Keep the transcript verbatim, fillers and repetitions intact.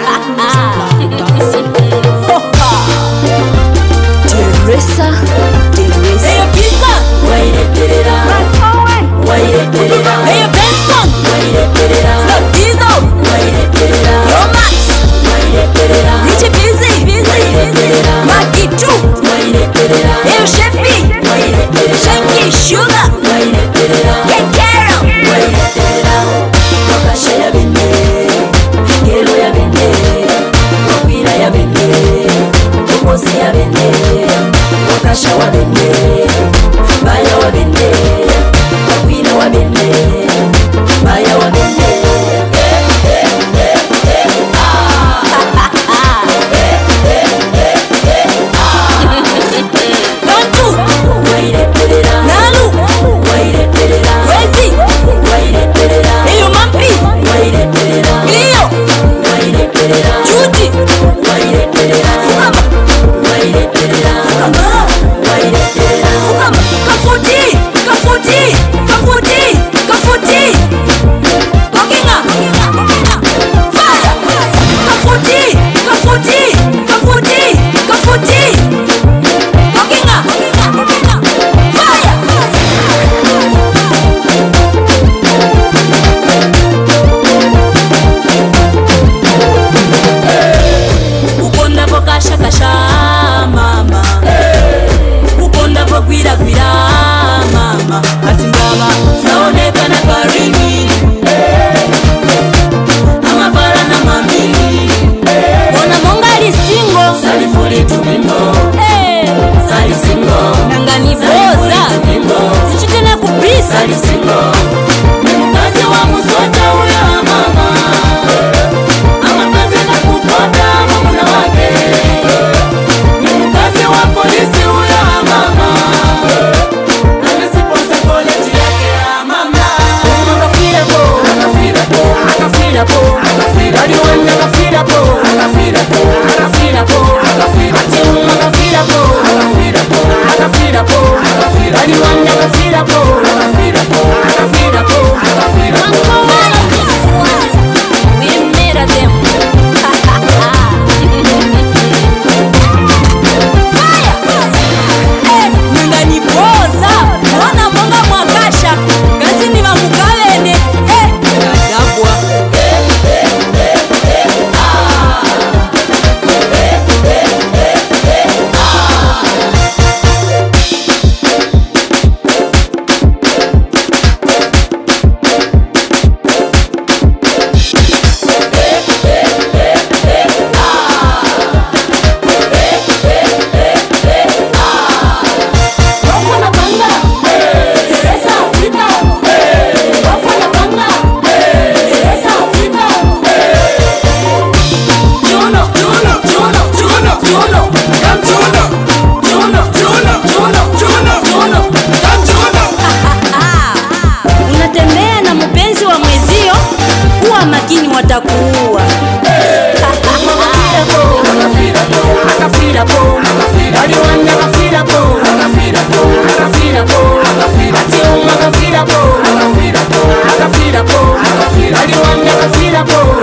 Teresa, Teresa. Hey, pizza. Wait it, get it out. Wait it, get it out. Hey, Benson. Wait it, get it out. Stop Diesel. Wait it, get it out. Yo, Max. Wait it, get it out. Richie Busy. Wait it, get it out. Maggie too. Wait it, get it out. Hey, Chefy. Wait it, get it out. Shanky Sugar. Wait it, get it out. Hey, Carol. Wait it, get it out. Wakasha ya bende, Gelo ya bende, Wakwira ya bende, Umosi ya bende, Wakasha wa bende, Baya wa bende, Wakwira wa bende, Baya wa bende. Unatembea na mpenzi wa mwezio, kuwa makini watakuua. Akafira po,